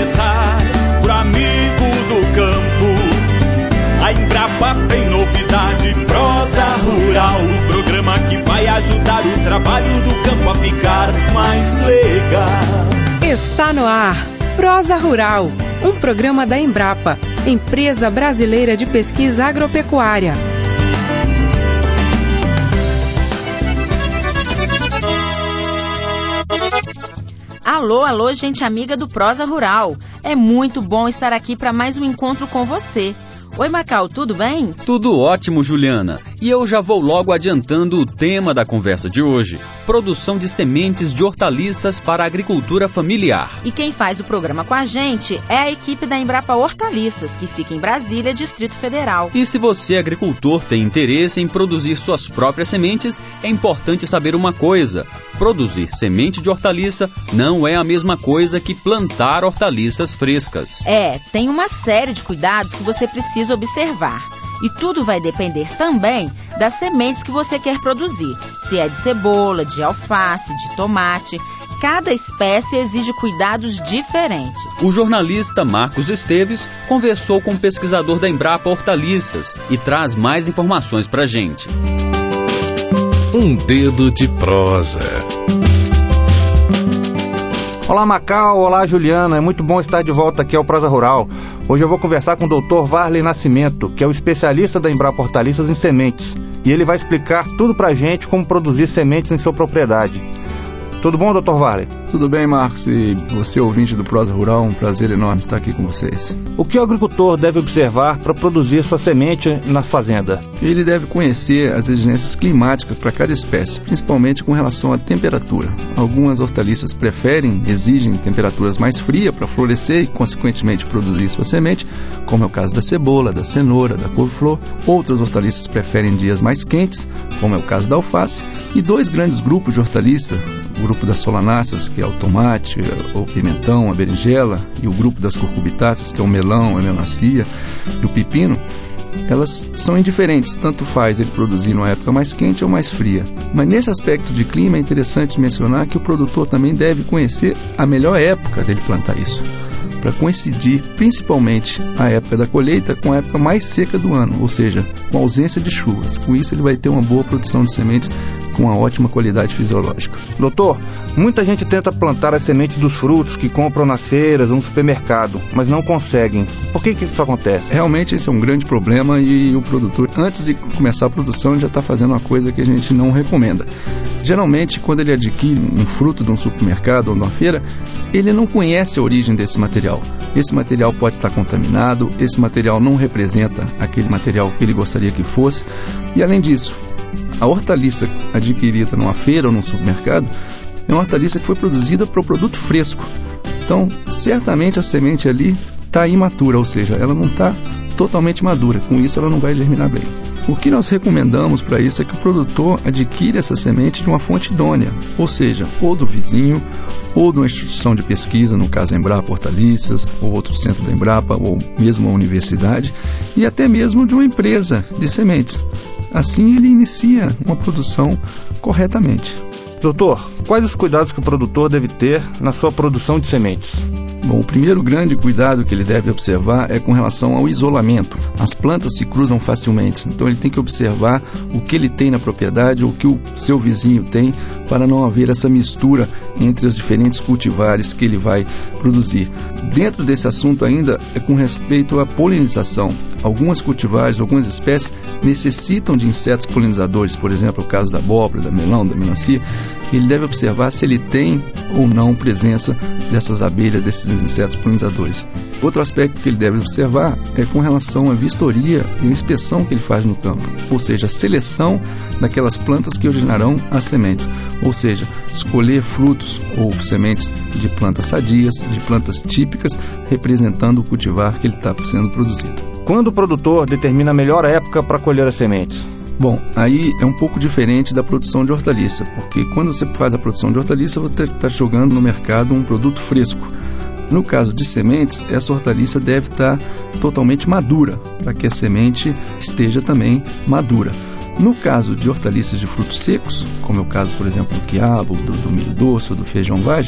começar, pro amigo do campo. A Embrapa tem novidade, Prosa Rural, o programa que vai ajudar o trabalho do campo a ficar mais legal. Está no ar, Prosa Rural, um programa da Embrapa, Empresa Brasileira de Pesquisa Agropecuária. Alô, gente amiga do Prosa Rural. É muito bom estar aqui para mais um encontro com você. Oi, Macau, tudo bem? Tudo ótimo, Juliana. E eu já vou logo adiantando o tema da conversa de hoje: produção de sementes de hortaliças para a agricultura familiar. E quem faz o programa com a gente é a equipe da Embrapa Hortaliças, que fica em Brasília, Distrito Federal. E se você, agricultor, tem interesse em produzir suas próprias sementes, é importante saber uma coisa: produzir semente de hortaliça não é a mesma coisa que plantar hortaliças frescas. Tem uma série de cuidados que você precisa observar. E tudo vai depender também das sementes que você quer produzir. Se é de cebola, de alface, de tomate, cada espécie exige cuidados diferentes. O jornalista Marcos Esteves conversou com o pesquisador da Embrapa Hortaliças e traz mais informações pra gente. Um dedo de prosa. Olá, Macau, olá, Juliana, é muito bom estar de volta aqui ao Prosa Rural. Hoje eu vou conversar com o Dr. Varley Nascimento, que é o especialista da Embrapa Hortaliças em sementes, e ele vai explicar tudo pra gente como produzir sementes em sua propriedade. Tudo bom, Dr. Varley? Tudo bem, Marcos, e você, ouvinte do Prosa Rural, um prazer enorme estar aqui com vocês. O que o agricultor deve observar para produzir sua semente na fazenda? Ele deve conhecer as exigências climáticas para cada espécie, principalmente com relação à temperatura. Algumas hortaliças exigem temperaturas mais frias para florescer e, consequentemente, produzir sua semente, como é o caso da cebola, da cenoura, da couve-flor. Outras hortaliças preferem dias mais quentes, como é o caso da alface. E dois grandes grupos de hortaliça, o grupo das solanáceas, que é o tomate, o pimentão, a berinjela, e o grupo das cucurbitáceas, que é o melão, a melancia e o pepino, elas são indiferentes, tanto faz ele produzir numa época mais quente ou mais fria. Mas nesse aspecto de clima é interessante mencionar que o produtor também deve conhecer a melhor época dele plantar isso, para coincidir principalmente a época da colheita com a época mais seca do ano, ou seja, com ausência de chuvas. Com isso ele vai ter uma boa produção de sementes com uma ótima qualidade fisiológica. Doutor, muita gente tenta plantar as sementes dos frutos que compram nas feiras ou no supermercado, mas não conseguem. Por que isso acontece? Realmente esse é um grande problema e o produtor, antes de começar a produção, ele já está fazendo uma coisa que a gente não recomenda. Geralmente, quando ele adquire um fruto de um supermercado ou de uma feira, ele não conhece a origem desse material. Esse material pode estar contaminado, esse material não representa aquele material que ele gostaria que fosse. E além disso, a hortaliça adquirida numa feira ou num supermercado é uma hortaliça que foi produzida para o produto fresco. Então, certamente a semente ali está imatura, ou seja, ela não está totalmente madura. Com isso, ela não vai germinar bem. O que nós recomendamos para isso é que o produtor adquire essa semente de uma fonte idônea, ou seja, ou do vizinho, ou de uma instituição de pesquisa, no caso a Embrapa Hortaliças, ou outro centro da Embrapa, ou mesmo a universidade, e até mesmo de uma empresa de sementes. Assim ele inicia uma produção corretamente. Doutor, quais os cuidados que o produtor deve ter na sua produção de sementes? Bom, o primeiro grande cuidado que ele deve observar é com relação ao isolamento. As plantas se cruzam facilmente, então ele tem que observar o que ele tem na propriedade ou o que o seu vizinho tem para não haver essa mistura entre os diferentes cultivares que ele vai produzir. Dentro desse assunto ainda é com respeito à polinização. Algumas cultivares, algumas espécies necessitam de insetos polinizadores, por exemplo, o caso da abóbora, da melão, da melancia. Ele deve observar se ele tem ou não presença dessas abelhas, desses insetos polinizadores. Outro aspecto que ele deve observar é com relação à vistoria e à inspeção que ele faz no campo, ou seja, a seleção daquelas plantas que originarão as sementes, ou seja, escolher frutos ou sementes de plantas sadias, de plantas típicas, representando o cultivar que ele está sendo produzido. Quando o produtor determina a melhor época para colher as sementes? Bom, aí é um pouco diferente da produção de hortaliça, porque quando você faz a produção de hortaliça, você está jogando no mercado um produto fresco. No caso de sementes, essa hortaliça deve estar totalmente madura, para que a semente esteja também madura. No caso de hortaliças de frutos secos, como é o caso, por exemplo, do quiabo, do milho doce ou do feijão vagem,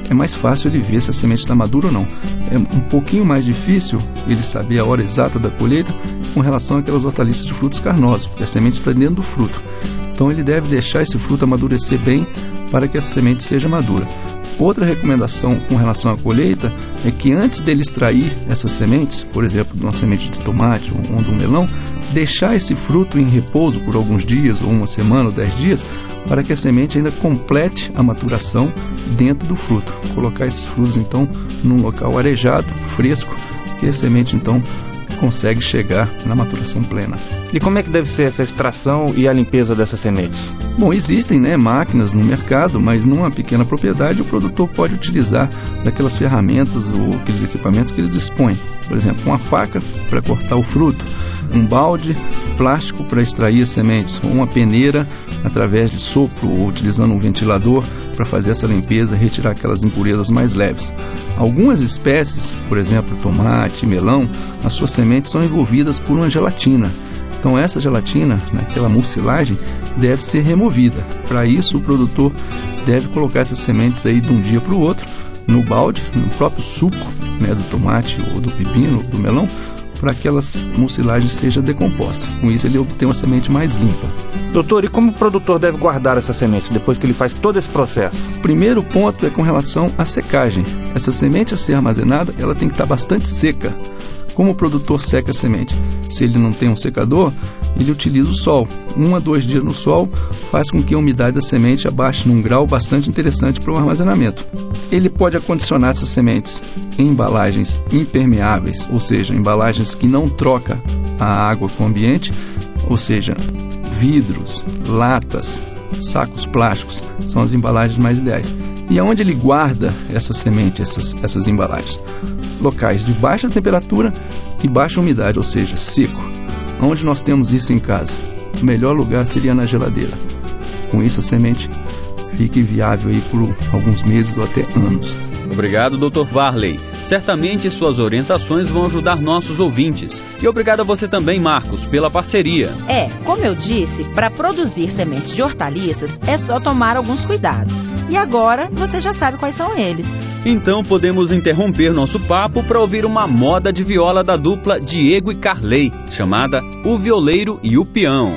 é mais fácil ele ver se a semente está madura ou não. É um pouquinho mais difícil ele saber a hora exata da colheita com relação àquelas hortaliças de frutos carnosos, porque a semente está dentro do fruto. Então ele deve deixar esse fruto amadurecer bem para que essa semente seja madura. Outra recomendação com relação à colheita é que antes dele extrair essas sementes, por exemplo, de uma semente de tomate ou de um melão, deixar esse fruto em repouso por alguns dias, ou uma semana, ou 10 dias, para que a semente ainda complete a maturação dentro do fruto. Colocar esses frutos, então, num local arejado, fresco, que a semente, então, consegue chegar na maturação plena. E como é que deve ser essa extração e a limpeza dessas sementes? Bom, existem máquinas no mercado, mas numa pequena propriedade o produtor pode utilizar daquelas ferramentas ou aqueles equipamentos que ele dispõe. Por exemplo, uma faca para cortar o fruto, um balde plástico para extrair as sementes, ou uma peneira através de sopro ou utilizando um ventilador para fazer essa limpeza e retirar aquelas impurezas mais leves. Algumas espécies, por exemplo, tomate, melão, as suas sementes são envolvidas por uma gelatina. Então essa gelatina, aquela mucilagem, deve ser removida. Para isso o produtor deve colocar essas sementes aí de um dia para o outro no balde, no próprio suco do tomate ou do pepino, do melão, para que aquelas mucilagens sejam decompostas. Com isso ele obtém uma semente mais limpa. Doutor, e como o produtor deve guardar essa semente depois que ele faz todo esse processo? O primeiro ponto é com relação à secagem. Essa semente a ser armazenada, ela tem que estar bastante seca. Como o produtor seca a semente? Se ele não tem um secador, ele utiliza o sol. 1 a 2 dias no sol faz com que a umidade da semente abaixe num grau bastante interessante para o armazenamento. Ele pode acondicionar essas sementes em embalagens impermeáveis, ou seja, embalagens que não trocam a água com o ambiente, ou seja, vidros, latas, sacos plásticos, são as embalagens mais ideais. E aonde ele guarda essa semente, essas embalagens? Locais de baixa temperatura e baixa umidade, ou seja, seco. Onde nós temos isso em casa? O melhor lugar seria na geladeira. Com isso a semente fica viável aí por alguns meses ou até anos. Obrigado, Dr. Varley. Certamente suas orientações vão ajudar nossos ouvintes. E obrigado a você também, Marcos, pela parceria. Como eu disse, para produzir sementes de hortaliças é só tomar alguns cuidados. E agora você já sabe quais são eles. Então podemos interromper nosso papo para ouvir uma moda de viola da dupla Diego e Carley, chamada O Violeiro e o Peão.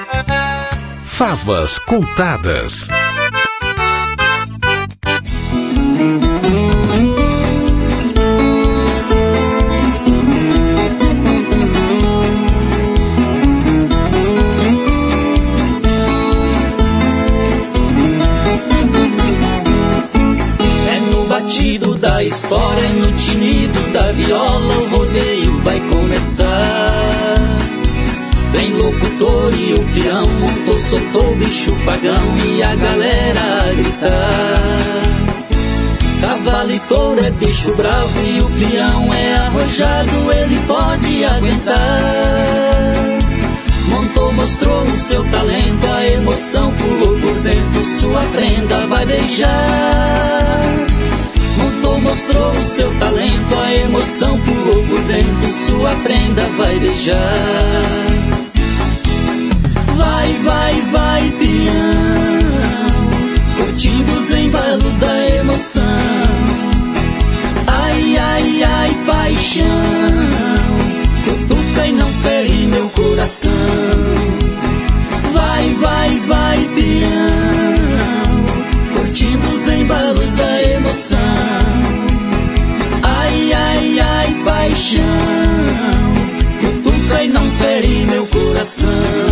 Favas contadas. Da história, no tinido da viola, o rodeio vai começar. Vem locutor e o peão, montou, soltou o bicho pagão e a galera a gritar. Cavalo e touro é bicho bravo e o peão é arrojado, ele pode aguentar. Montou, mostrou o seu talento, a emoção pulou por dentro, sua prenda vai beijar. Montou, mostrou o seu talento, a emoção pulou por dentro, sua prenda vai beijar. Vai, vai, vai, peão, curtindo os embalos da emoção. Ai, ai, ai, paixão, cutuca e não fere meu coração. Vai, vai, vai, peão, curtindo os embalos da emoção. Ai, ai, ai, paixão, cutuca e não fere meu coração.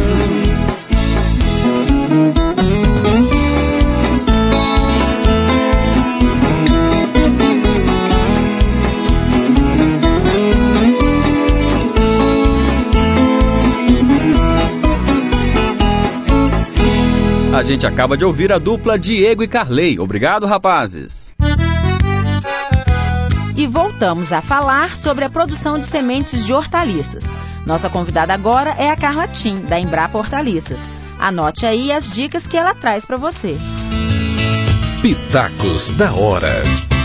A gente acaba de ouvir a dupla Diego e Carley. Obrigado, rapazes. E voltamos a falar sobre a produção de sementes de hortaliças. Nossa convidada agora é a Carla Tim, da Embrapa Hortaliças. Anote aí as dicas que ela traz para você. Pitacos da hora.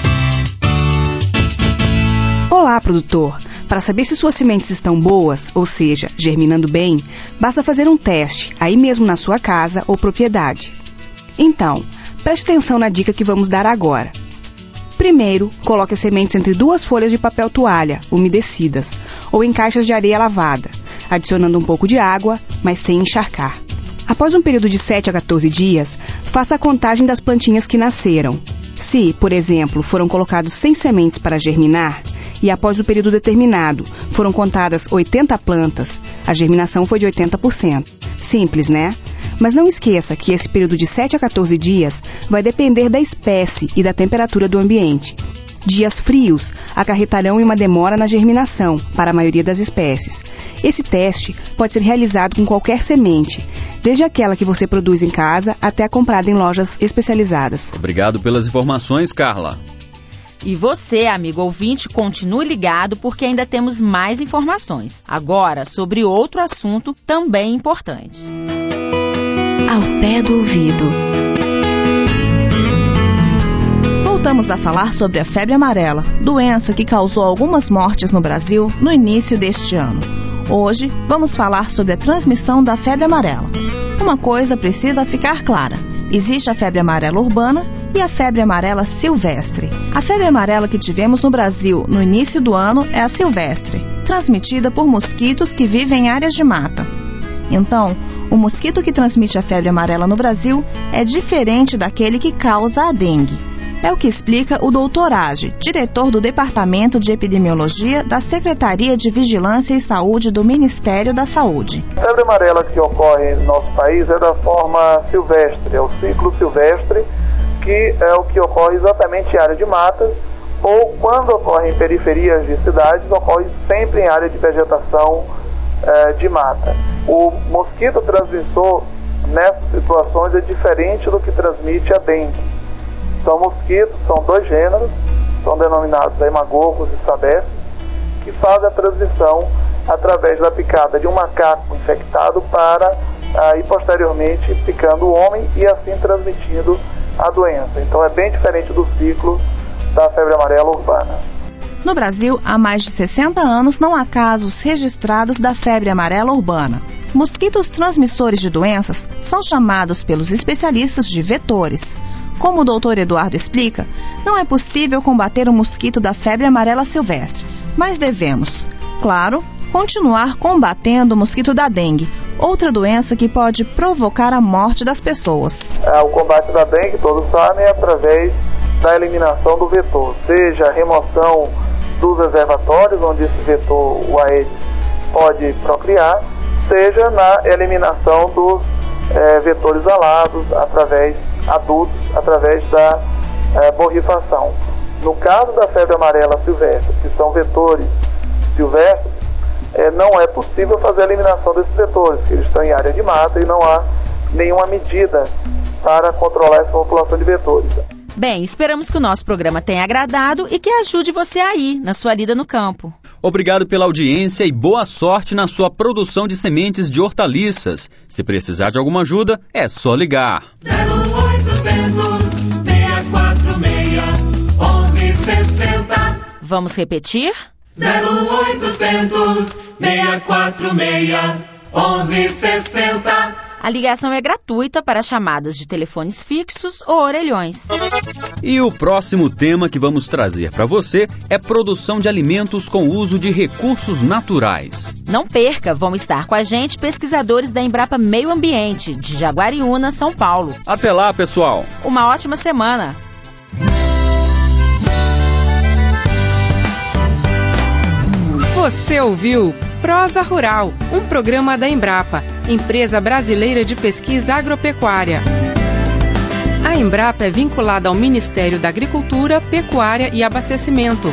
Olá, produtor. Para saber se suas sementes estão boas, ou seja, germinando bem, basta fazer um teste, aí mesmo na sua casa ou propriedade. Então, preste atenção na dica que vamos dar agora. Primeiro, coloque as sementes entre 2 folhas de papel toalha, umedecidas, ou em caixas de areia lavada, adicionando um pouco de água, mas sem encharcar. Após um período de 7 a 14 dias, faça a contagem das plantinhas que nasceram. Se, por exemplo, foram colocados 100 sementes para germinar, e após o período determinado foram contadas 80 plantas, a germinação foi de 80%. Simples, né? Mas não esqueça que esse período de 7 a 14 dias vai depender da espécie e da temperatura do ambiente. Dias frios acarretarão em uma demora na germinação para a maioria das espécies. Esse teste pode ser realizado com qualquer semente, desde aquela que você produz em casa até a comprada em lojas especializadas. Obrigado pelas informações, Carla. E você, amigo ouvinte, continue ligado porque ainda temos mais informações. Agora, sobre outro assunto também importante. Ao pé do ouvido. Voltamos a falar sobre a febre amarela, doença que causou algumas mortes no Brasil no início deste ano. Hoje, vamos falar sobre a transmissão da febre amarela. Uma coisa precisa ficar clara: existe a febre amarela urbana e a febre amarela silvestre. A febre amarela que tivemos no Brasil no início do ano é a silvestre, transmitida por mosquitos que vivem em áreas de mata. Então, o mosquito que transmite a febre amarela no Brasil é diferente daquele que causa a dengue. É o que explica o Dr. Age, diretor do Departamento de Epidemiologia da Secretaria de Vigilância e Saúde do Ministério da Saúde. A febre amarela que ocorre no nosso país é da forma silvestre, é o ciclo silvestre, que é o que ocorre exatamente em área de matas, ou quando ocorre em periferias de cidades, ocorre sempre em área de vegetação de mata. O mosquito transmissor nessas situações é diferente do que transmite a dengue. São mosquitos, são 2 gêneros, são denominados hemagogos e sabestes, que fazem a transmissão através da picada de um macaco infectado para ir posteriormente picando o homem e assim transmitindo a doença. Então é bem diferente do ciclo da febre amarela urbana. No Brasil, há mais de 60 anos não há casos registrados da febre amarela urbana. Mosquitos transmissores de doenças são chamados pelos especialistas de vetores. Como o Dr. Eduardo explica, não é possível combater o mosquito da febre amarela silvestre, mas devemos, claro, continuar combatendo o mosquito da dengue, outra doença que pode provocar a morte das pessoas. O combate da dengue, todos sabem, é através da eliminação do vetor, seja a remoção dos reservatórios, onde esse vetor, o Aedes, pode procriar, seja na eliminação dos vetores alados, adultos, através da borrifação. No caso da febre amarela silvestre, que são vetores silvestres, não é possível fazer a eliminação desses vetores, porque eles estão em área de mata e não há nenhuma medida para controlar essa população de vetores. Bem, esperamos que o nosso programa tenha agradado e que ajude você aí, na sua lida no campo. Obrigado pela audiência e boa sorte na sua produção de sementes de hortaliças. Se precisar de alguma ajuda, é só ligar. 0800 646 1160. Vamos repetir? 0800 646 1160. A ligação é gratuita para chamadas de telefones fixos ou orelhões. E o próximo tema que vamos trazer para você é produção de alimentos com uso de recursos naturais. Não perca, vão estar com a gente pesquisadores da Embrapa Meio Ambiente, de Jaguariúna, São Paulo. Até lá, pessoal! Uma ótima semana! Você ouviu Prosa Rural, um programa da Embrapa, Empresa Brasileira de Pesquisa Agropecuária. A Embrapa é vinculada ao Ministério da Agricultura, Pecuária e Abastecimento.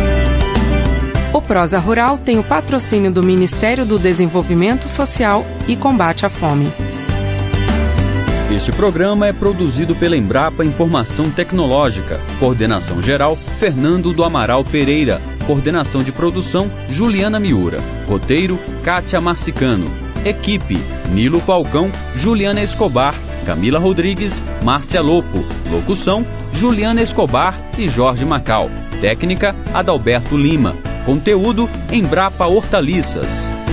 O Prosa Rural tem o patrocínio do Ministério do Desenvolvimento Social e Combate à Fome. Este programa é produzido pela Embrapa Informação Tecnológica. Coordenação geral, Fernando do Amaral Pereira. Coordenação de produção, Juliana Miura. Roteiro, Kátia Marcicano. Equipe, Nilo Falcão, Juliana Escobar, Camila Rodrigues, Márcia Lopo. Locução, Juliana Escobar e Jorge Macau. Técnica, Adalberto Lima. Conteúdo, Embrapa Hortaliças.